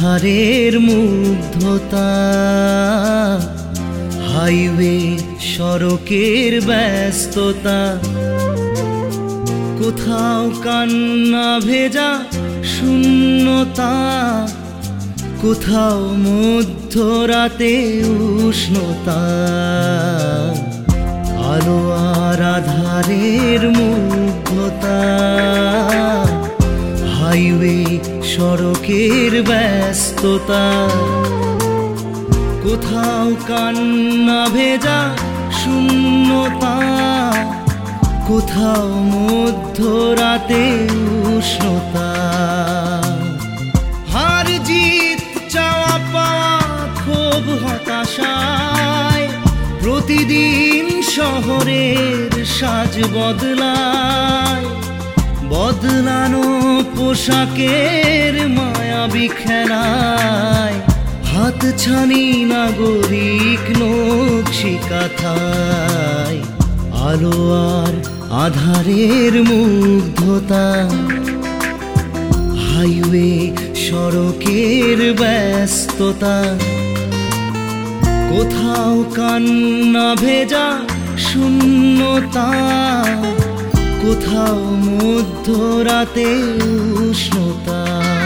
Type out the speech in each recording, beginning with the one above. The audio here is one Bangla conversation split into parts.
আধারের মুগ্ধতা, হাইওয়ে সড়কের ব্যস্ততা, কোথাও কান্না ভেজা শূন্যতা, কোথাও মধ্যরাতে উষ্ণতা। আলো আর আধারের মুগ্ধতা, হাইওয়ে সড়কের ব্যস্ততা, কোথাও কান্না ভেজা শূন্যতা, কোথাও মধ্যরাতে উষ্ণতা। হার জিত চাওয়া পাওয়া ক্ষোভ হতাশায়, প্রতিদিন শহরের সাজ বদলায়। বদলানো পোশাকের মায়াবী খেলায়, হাতছানি নাগরিক নকশি কাঁথায়। আলো আর আধারের মুগ্ধতা, হাইওয়ে সড়কের ব্যস্ততা, কোথাও কান্না ভেজা শূন্যতা, কোথাও মধ্যরাতে উষ্ণতা।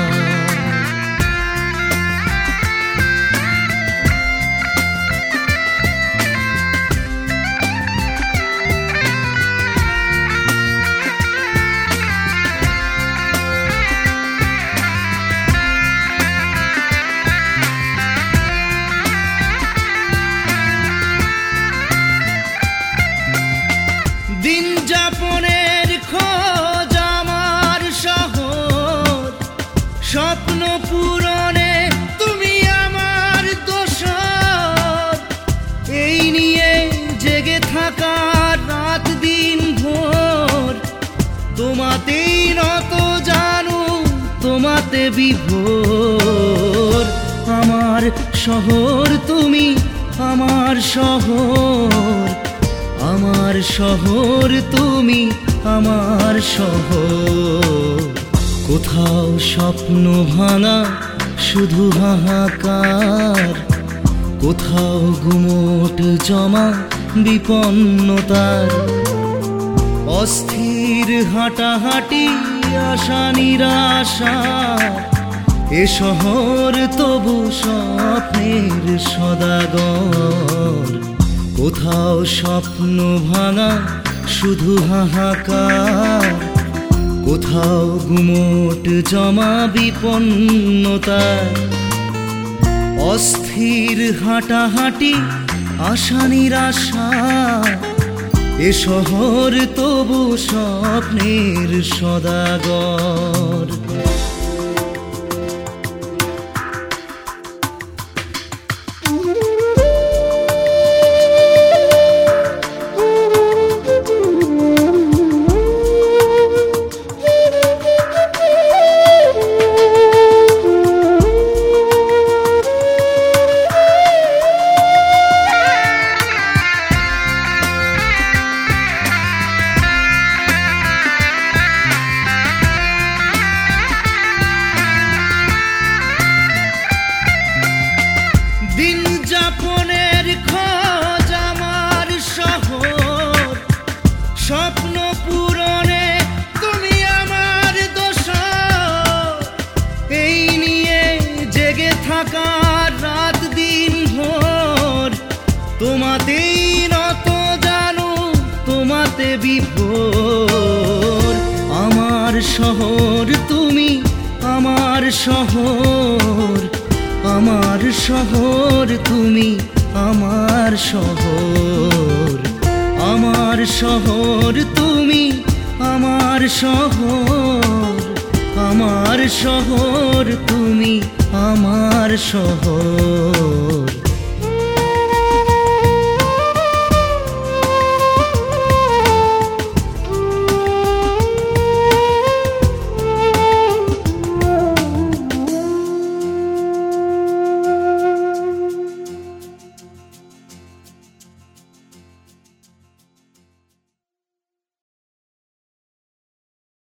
দিন যাপনের খোঁজ আমার শহর, স্বপ্ন পূরণে তুমি আমার দোসর। এই নিয়ে জেগে থাকা রাত দিন ভোর, তোমাতেই নত জানু তোমাতে বিভোর। আমার শহর তুমি আমার শহর, আমার শহর তুমি আমার শহর। কোথাও স্বপ্ন ভাঙা শুধু হাহাকার, কোথাও গুমোট জমা বিপন্নতার। অস্থির হাঁটাহাঁটি আশা নিরাশা, এ শহর তবু স্বপ্নের সদাগর। কোথাও স্বপ্ন ভাঙা শুধু হাহাকার, কোথাও গুমোট জমা বিপন্নতা। অস্থির হাঁটাহাঁটি আশা নিরাশা, এ শহর তবু স্বপ্নের সদাগর। দিন যাপনের খোঁজ আমার শহর, স্বপ্ন পূরণে তুমি আমার দোসর। এই নিয়ে জেগে থাকা রাত দিন ভোর, তোমাতেই নত জানু তোমাতে বিভোর। আমার শহর তুমি আমার শহর, আমার শহর তুমি আমার শহর। আমার শহর তুমি আমার শহর, আমার শহর তুমি আমার শহর।